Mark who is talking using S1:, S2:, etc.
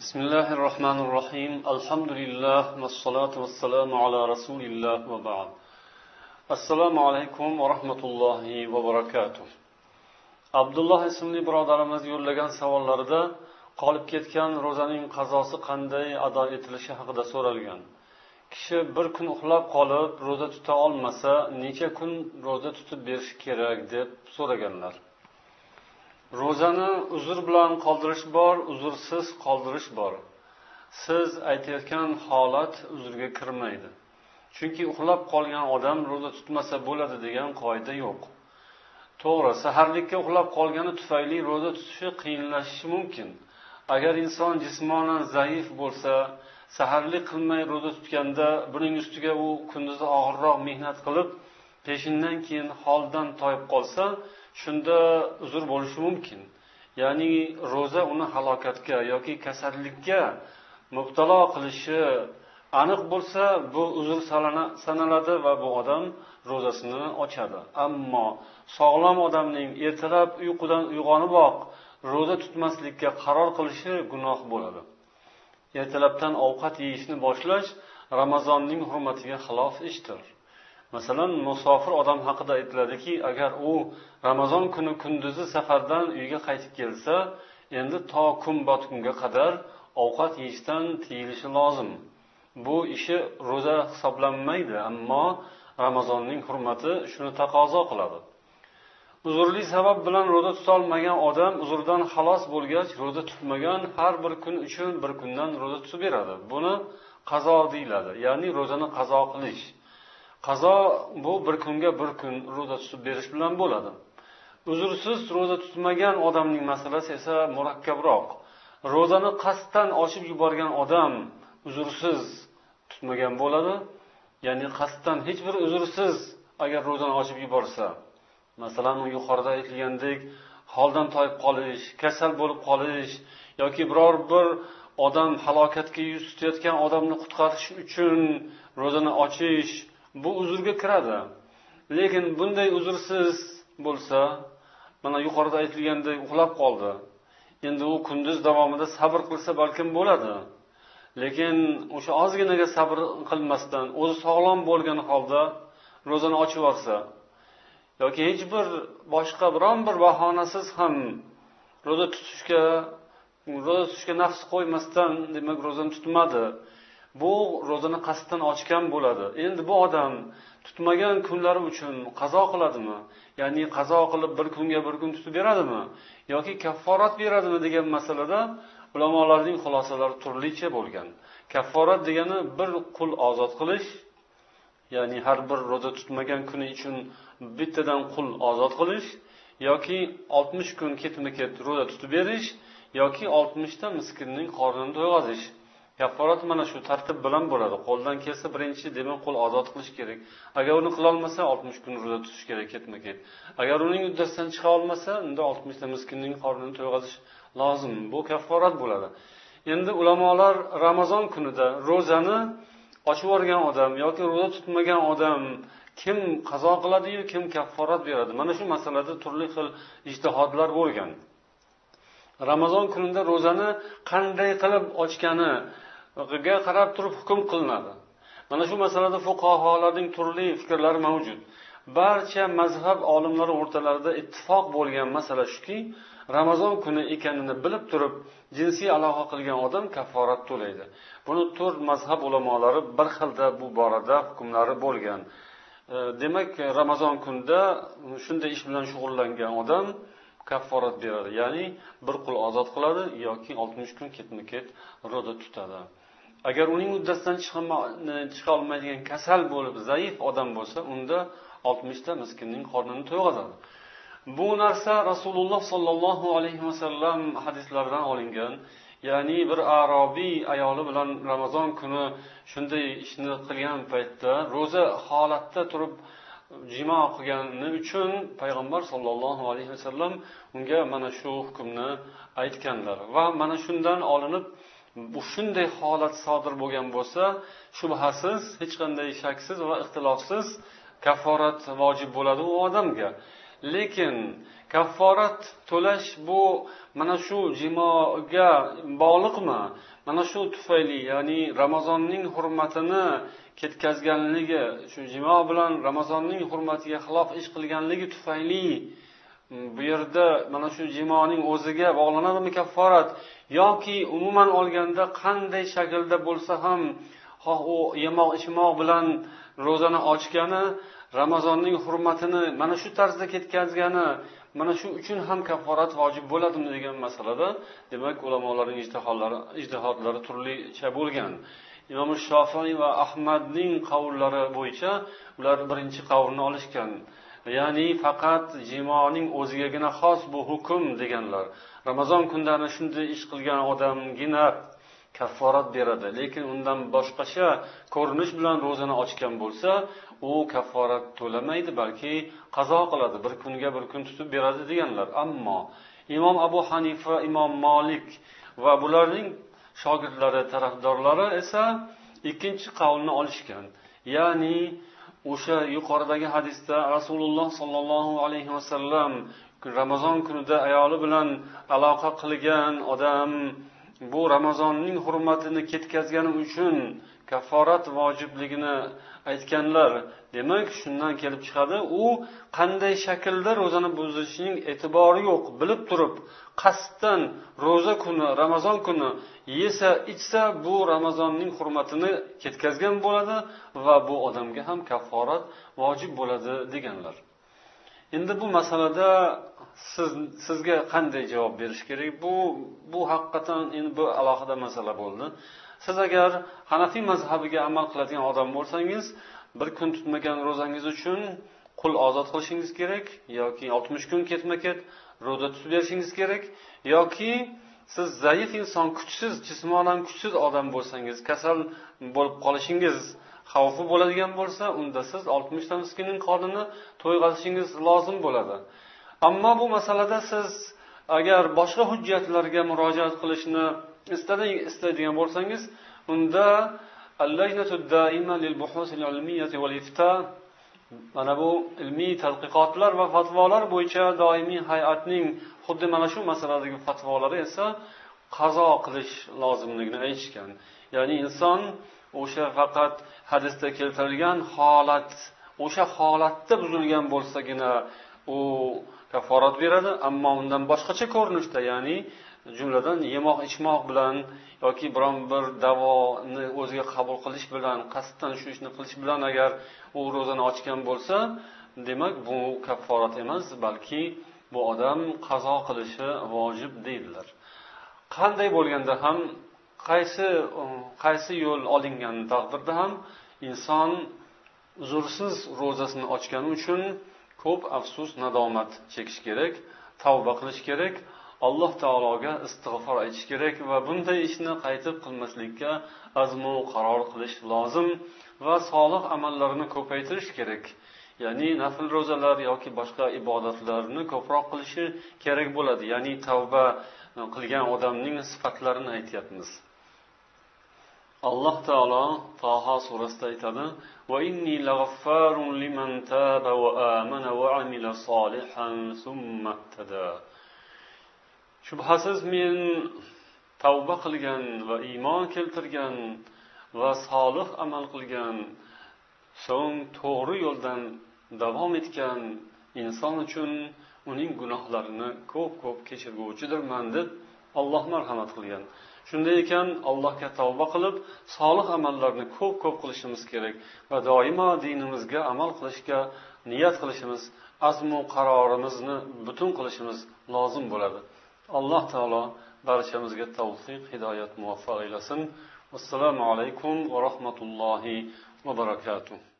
S1: Bismillahirrahmanirrahim. Alhamdulillah vassalatu vassalamu ala rasulillah va ba'd. Assalomu alaykum va rahmatullohi va barakatuh. Abdulloh ismli birodarimiz yo'llagan savollarida qolib ketgan ro'zaning qazosi qanday ado etilishi haqida so'ralgan. Kishi bir kun uxlab qolib ro'za tuta olmasa, necha kun ro'za tutib berish kerak deb so'raganlar. Ro'zani uzr bilan qoldirish bor, uzrsiz qoldirish bor. Siz aytayotgan holat uzrga kirmaydi. Chunki uxlab qolgan odam ro'za tutmasa bo'ladi degan qoida yo'q. To'g'ri, saharlikka uxlab qolgani tufayli ro'za tutishi qiyinlashishi mumkin. Agar inson jismonan zaif bo'lsa, saharlik qilmay ro'za tutganda, buning ustiga u kunduzi og'irroq mehnat qilib, peshindan keyin holdan toyib qolsa, shunda uzr bo'lishi mumkin. Ya'ni ro'za uni halokatga yoki kasallikka mubtalo qilishi aniq bo'lsa, bu uzr sanaladi va bu odam ro'zasini ochadi. Ammo sog'lom odamning ertalab uyqudan uyg'oniboq ro'za tutmaslikka qaror qilishi gunoh bo'ladi. Ertalabdan ovqat yeyishni boshlash Ramazonning hurmatiga xilof ishdir. Masalan, musofir odam haqida aytiladiki, agar u Ramazon kuni kunduzi safardan uyga qaytib kelsa, endi to kun botgunga qadar ovqat yeyishdan tiyilishi lozim. Bu ishi ro'za hisoblanmaydi, ammo Ramazonning hurmati shuni taqozo qiladi. Uzrli sabab bilan ro'za tuta olmagan odam uzrdan xalos bo'lgach, ro'za tutmagan har bir kun uchun bir kundan ro'za tutib beradi. Buni qazo deyiladi, ya'ni ro'zani qazo qilish. Qazo bu bir kunga bir kun ro'za tutib berish bilan bo'ladi. Uzrsiz ro'za tutmagan odamning masalasi esa murakkabroq. Ro'zani qasddan ochib yuborgan odam uzrsiz tutmagan bo'ladi. Ya'ni qasddan hech bir uzrsiz agar ro'zani ochib yuborsa, masalan, yuqorida aytilgandek holdan toyib qolish, kasal bo'lib qolish yoki biror bir odam halokatga yuz tutayotgan odamni qutqarish uchun ro'zani ochish, bu uzrga kiradi. Lekin bunday uzrsiz bo'lsa, mana yuqorida aytilgandek uxlab qoldi. Endi u kunduz davomida sabr qilsa balkim bo'ladi. Lekin o'sha ozginaga sabr qilmasdan, o'zi sog'lom bo'lgan holda ro'zani ochib olsa yoki hech bir boshqa biron bir bahonasiz ham ro'za tutishga nafs qo'ymasdan, demak ro'zani tutmadi. Bu ro'zani qasddan ochgan bo'ladi. Endi bu odam tutmagan kunlari uchun qazo qiladimi? Ya'ni qazo qilib bir kunga bir kun tutib beradimi? Yoki kafforat beradimi degan masalada ulamolarning xulosalari turlicha bo'lgan. Kafforat degani bir qul ozod qilish, ya'ni har bir ro'za tutmagan kuni uchun bittadan qul ozod qilish yoki 60 kun ketma-ket ro'za tutib berish yoki 60 ta miskinning qornini to'yg'azish. Kafforat mana shu tartib bilan bo'ladi. Qo'ldan kelsa birinchi demak qul ozod qilish kerak. Agar uni qila olmasa 60 kun ro'za tutish kerak ketma-ket. Agar uning uddasidan chiqa olmasa, unda 60 ta miskinning qornini to'yg'azish lozim. Bu kafforat bo'ladi. Endi ulamolar Ramazon kunida ro'zani ochib yuborgan odam yoki ro'za tutmagan odam kim qazo qiladi-yu, kim kafforat beradi? Mana shu masalada turli xil ijtihodlar bo'lgan. Ramazon kunida ro'zani qanday qilib ochganiga qarab turib hukm qilinadi. Mana shu masalada fuqaholarning turli fikrlari mavjud. Barcha mazhab olimlari o'rtalarida ittifoq bo'lgan masala shuki, Ramazon kuni ekanini bilib turib, jinsiy aloqa qilgan odam kafforat to'laydi. Buni 4 mazhab ulamolari bir xilda bu borada hukmlari bo'lgan. Demak, Ramazon kunida shunday ish bilan shug'ullangan odam kafforat beradi. Ya'ni bir qul ozod qiladi yoki 60 kun ketma-ket ro'za tutadi. Agar uning uddasidan chiqa olmaydigan kasal bo'lib, zaif odam bo'lsa, unda 60 ta miskinning qornini to'yg'azadi. Bu narsa Rasululloh sollallohu alayhi vasallam hadislaridan olingan. Ya'ni bir arobiy ayoli bilan Ramazon kuni shunday ishni qilgan paytda ro'za holatda turib jimo qilgani uchun payg'ambar sollallohu alayhi vasallam unga mana shu hukmni aytganlar va mana shundan olinib shunday holat sodir bo'lgan bo'lsa, shubhasiz, hech qanday shaksiz va ixtilofsiz kafforat vojib bo'ladi u odamga. lekin kafforat to'lash bu mana shu jimoga bog'liqmi? Mana shu tufayli, ya'ni Ramazonning hurmatini ketkazganligi, shu jimo bilan Ramazonning hurmatiga xilof ish qilganligi tufayli bu yerda mana shu jimoning o'ziga bog'lanadimi kafforat, yoki umuman olganda qanday shaklda bo'lsa ham, xoh u yemoq ichmoq bilan ro'zani ochgani, Ramazonning hurmatini mana shu tarzda ketkazgani, mana shu uchun ham kafforat vojib bo'ladimi degan masalada, demak ulamolarning ijtihodlari turlicha bo'lgan. Imom Shofiy va Ahmadning qavllari bo'yicha ular birinchi qavlni olishgan. Ya'ni faqat jimoning o'zigagina xos bu hukm deganlar. Ramazon kunlarini shunday ish qilgan odamgina kafforat beradi. Lekin undan boshqacha ko'rinish bilan ro'zani ochgan bo'lsa, u kafforat to'lamaydi, balki qazo qiladi. Bir kunga bir kun tutib beradi deganlar. Ammo Imom Abu Hanifa, Imom Malik va bularning shogirdlari, tarafdorlari esa ikkinchi qavlni olishgan. Ya'ni o'sha yuqoridagi hadisda Rasululloh sollallohu alayhi vasallam Ramazon kunida ayoli bilan aloqa qilgan odam bu Ramazonning hurmatini ketkazgani uchun kafforat vojibligini aytganlar. Demak, shundan kelib chiqadi, u qanday shaklda ro'zani buzishning e'tibori yo'q, bilib turib, qasddan ro'za kuni, Ramazon kuni yesa, ichsa, bu Ramazonning hurmatini ketkazgan bo'ladi va bu odamga ham kafforat vojib bo'ladi deganlar. Endi bu masalada sizga qanday javob berish kerak? Bu haqiqatan endi bu alohida masala bo'ldi. Siz agar Hanafiy mazhabiga amal qiladigan odam bo'lsangiz, bir kun tutmagan ro'zangiz uchun qul ozod qilishingiz kerak, yoki 60 kun ketma-ket ro'za tutib berishingiz kerak, yoki siz zaif inson, kuchsiz, jismonan kuchsiz odam bo'lsangiz, kasal bo'lib qolishingiz xavfi bo'ladigan bo'lsa, unda siz 60 ta miskinning qornini to'yg'azishingiz lozim bo'ladi. Ammo bu masalada siz agar boshqa hujjatlarga murojaat qilishni istaydigan bo'lsangiz, unda Al-Lajnatud Daima lil Buhusil Ilmiyyati wal Ifta, mana bu ilmiy tadqiqotlar va fatvolar bo'yicha doimiy hay'atning xuddi mana shu masaladagi fatvolari esa qazo qilish lozimligini aytishgan. Ya'ni inson o'sha faqat hadisda keltirilgan holat, o'sha holatda buzilgan bo'lsagina u kafforat beradi, ammo undan boshqacha ko'rinishda, ya'ni jumladan yemoq ichmoq bilan yoki biron bir davoni o'ziga qabul qilish bilan, qasddan shu ishni qilish bilan agar u ro'zani ochgan bo'lsa, demak bu kafforat emas, balki bu odam qazo qilishi vojib deydilar. Qanday bo'lganda ham, qaysi yo'l olingan taqdirda ham inson uzrsiz ro'zasini ochgani uchun ko'p afsus, nadomat chekish kerak, tavba qilish kerak, Alloh taologa istig'for aytish kerak va bunday ishni qaytib qilmaslikka azmu qaror qilish lozim va solih amallarni ko'paytirish kerak. Ya'ni nafl ro'zalar yoki boshqa ibodatlarni ko'proq qilishi kerak bo'ladi. Ya'ni tavba qilgan odamning sifatlarini aytyapmiz. Alloh taolo Taha surasida aytadi: "Va inni lag'affarun liman taba va amana va amila solihan summa ihtada." Shubhasiz men tavba qilgan va iymon keltirgan va solih amal qilgan, so'ng to'g'ri yo'ldan davom etgan inson uchun uning gunohlarini ko'p kechirguvchidirman deb Alloh marhamat qilgan. Shunday ekan, Allohga tavba qilib, solih amallarni ko'p qilishimiz kerak va doimo dinimizga amal qilishga niyat qilishimiz, azmu qarorimizni butun qilishimiz lozim bo'ladi. Alloh taolo barchamizga tavfiq, hidoyat muvaffaq aylasin. Assalomu alaykum va rahmatullohi va barakatuh.